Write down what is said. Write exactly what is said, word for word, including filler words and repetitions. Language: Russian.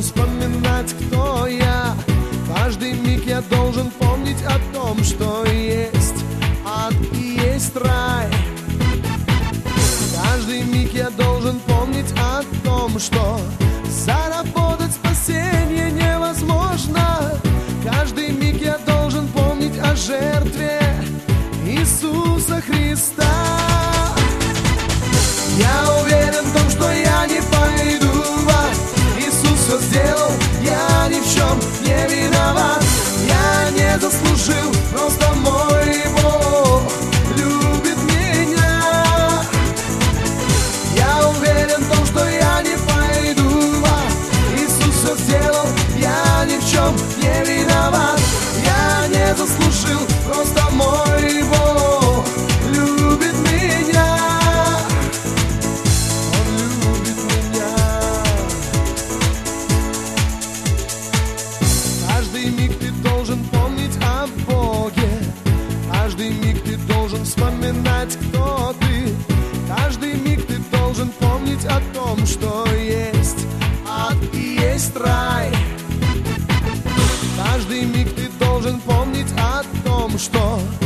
вспоминать, кто я. Каждый миг я должен помнить о том, что есть ад и есть рай. Каждый миг я должен помнить о том, что заработать спасение невозможно. Каждый миг я должен помнить о жертве Иисуса Христа. Я уверен в том, что я не пойду в ад. Иисус все сделал, я ни в чем не виноват. Я не заслужил, просто мой Бог любит меня. Я уверен в том, что я не пойду в ад. Иисус все сделал, я ни в чем не виноват. Я не заслужил, просто мой Бог любит меня. Он любит меня. Каждый миг ты должен помнить о Боге. Каждый миг ты должен вспоминать, кто ты. Каждый миг ты должен помнить о том, что есть ад и есть рай. Каждый миг ты должен помнить о том, что